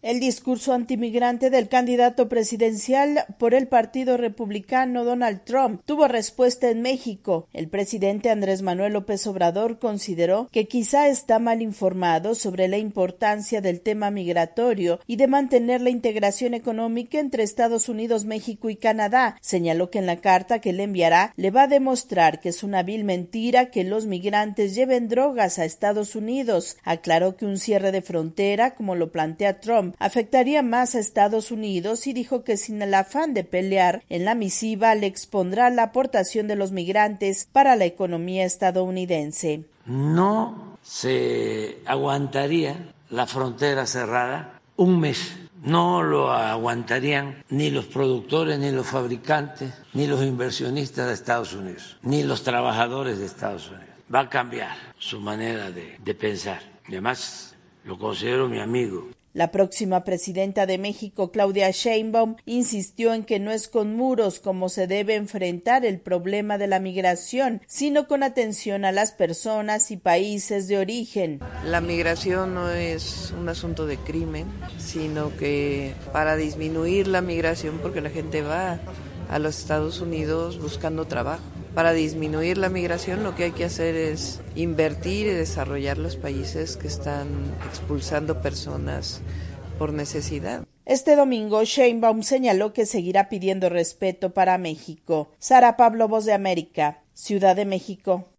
El discurso antimigrante del candidato presidencial por el Partido Republicano Donald Trump tuvo respuesta en México. El presidente Andrés Manuel López Obrador consideró que quizá está mal informado sobre la importancia del tema migratorio y de mantener la integración económica entre Estados Unidos, México y Canadá. Señaló que en la carta que le enviará le va a demostrar que es una vil mentira que los migrantes lleven drogas a Estados Unidos. Aclaró que un cierre de frontera, como lo plantea Trump, afectaría más a Estados Unidos y dijo que sin el afán de pelear, en la misiva le expondrá la aportación de los migrantes para la economía estadounidense. No se aguantaría la frontera cerrada un mes. No lo aguantarían ni los productores, ni los fabricantes, ni los inversionistas de Estados Unidos, ni los trabajadores de Estados Unidos. Va a cambiar su manera de pensar. Y además lo considero mi amigo. La próxima presidenta de México, Claudia Sheinbaum, insistió en que no es con muros como se debe enfrentar el problema de la migración, sino con atención a las personas y países de origen. La migración no es un asunto de crimen, sino que para disminuir la migración, porque la gente va a los Estados Unidos buscando trabajo. Para disminuir la migración lo que hay que hacer es invertir y desarrollar los países que están expulsando personas por necesidad. Este domingo, Sheinbaum señaló que seguirá pidiendo respeto para México. Sara Pablo, Voz de América, Ciudad de México.